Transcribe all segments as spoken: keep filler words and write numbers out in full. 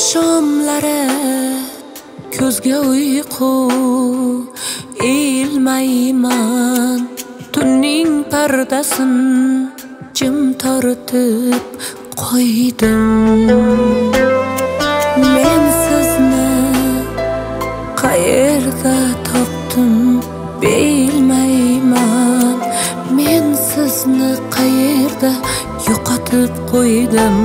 oqshomlari ko'zga uyqu ilmayman, tunning pardasin jim tortib qo'ydim. Men sizni qayerda topdim bilmayman, men sizni qayerda yo'qotib qo'ydim.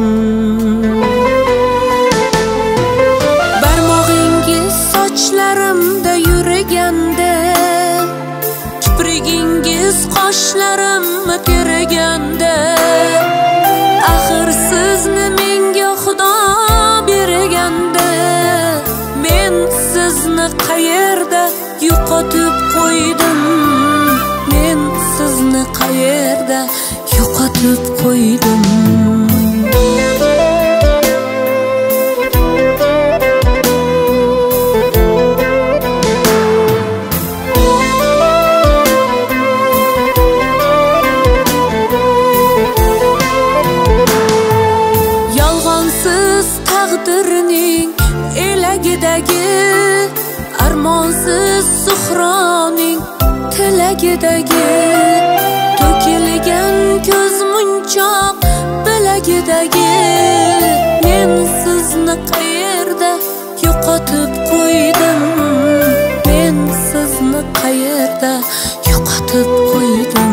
Barmog'ingiz sochlarimda yurganda, kiprigingiz qoshlarimni terganda, axir sizni menga Xudo berganda, men sizni qayerda yo'qotib qo'ydim. Men sizni qayerda yo'qotib qo'ydim. Yolg'onsiz taqdirning elagidagi, armonsiz suhroning tilagidagi, to'kilgan ko'z munchoq bilagidagi, men sizni qayerda yo'qotib qo'ydim. Men sizni qayerda yo'qotib qo'ydim.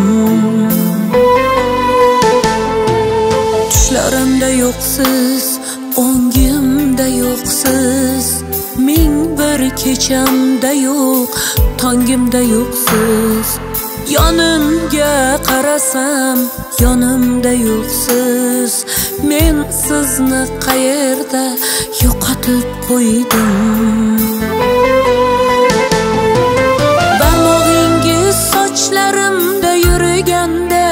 Tushlarimda yo'qsiz, o'ngimda yo'qsiz, ming bir kechamda yo'q, tongimda yo'qsiz. Yonimga qarasam, yonimda yo'qsiz. Men sizni qayerda yo'qotib qo'ydim. Barmog'ingiz sochlarimda yurganda,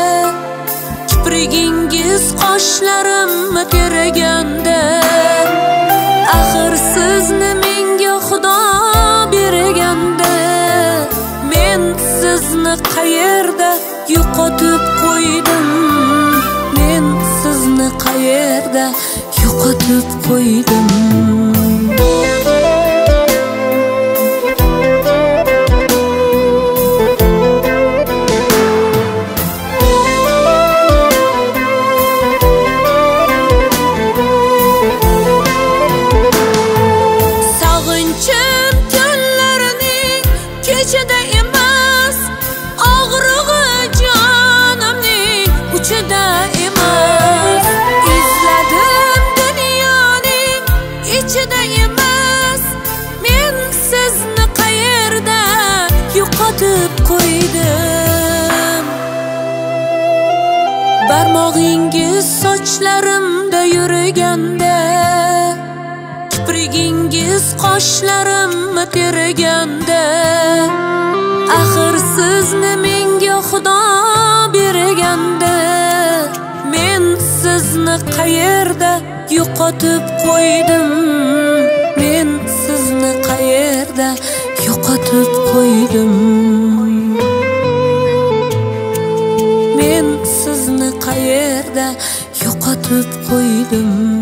kiprigingiz qoshlarimni terganda, axir sizni menga Xudo berganda, men sizni qayerda yo'qotib qo'ydim. Men sizni qayerda yo'qotib qo'ydim. Sog'inchim kunlarning kechida emas, og'rig'i jonimning uchida emas. Izladim dunyoning ichida emas, men sizni qayerda yo'qotib qo'ydim. Barmog'ingiz sochlarimda yurganda, kiprigingiz qoshlarimni terganda, axir sizni menga Xudo berganda, men sizni qayerda yo'qotib qo'ydim. Men sizni qayerda yo'qotib qo'ydim. Men sizni qayerda yo'qotib qo'ydim.